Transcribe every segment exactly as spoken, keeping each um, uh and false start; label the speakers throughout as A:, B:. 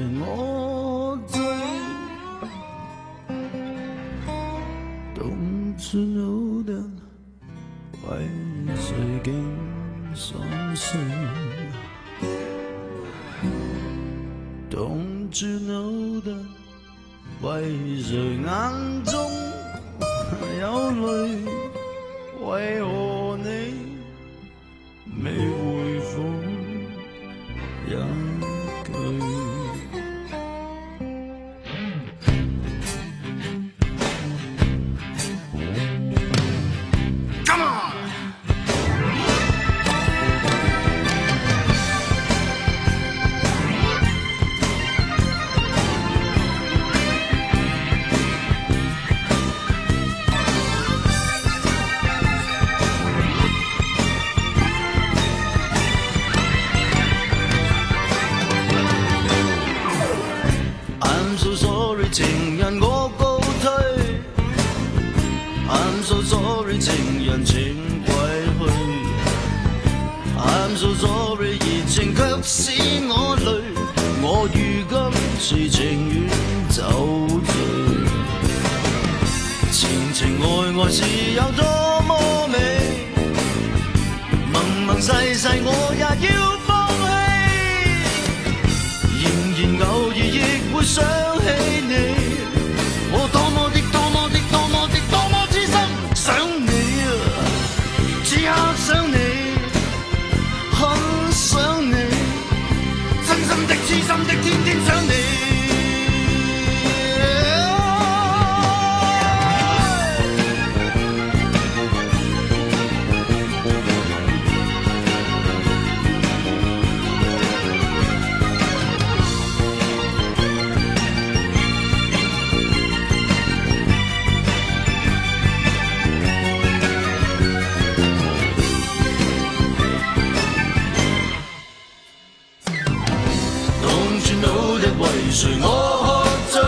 A: 我醉。Don't you know that 为谁竟心碎 ？Don't you know that 为谁眼中有泪？为何你未回复一句？ 情人我告退 ，I'm so sorry， 情人請歸去 ，I'm so sorry， 熱情卻使我累，我如今是情願走退。情情愛愛是有多麼美，盟盟誓誓我也要放棄，仍然偶爾亦會想起你。 我多麼的多麼的多麼的多麼痴心想你啊！此刻想你，很想你，真心的痴心的天天想你。為誰我喝醉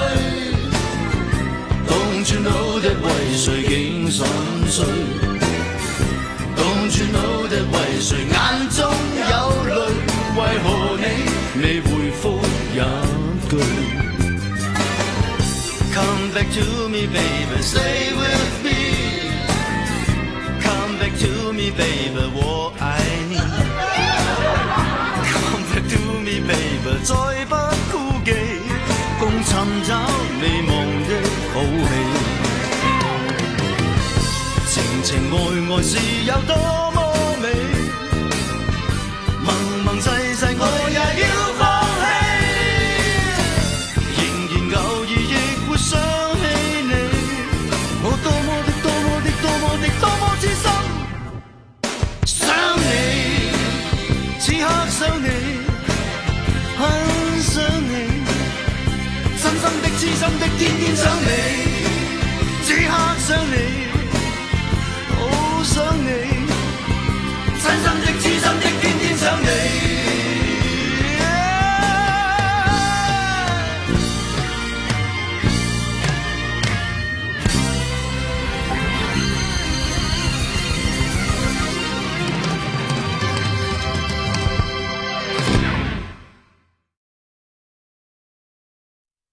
A: ？Don't you know that 為誰竟心碎 ？Don't you know that 為誰眼中有淚？為何你未回覆一句 ？Come back to me, baby, stay with me. Come back to me, baby, 我愛你。Come back to me, baby, 再不。 共尋找未忘的好戲，情情愛愛是。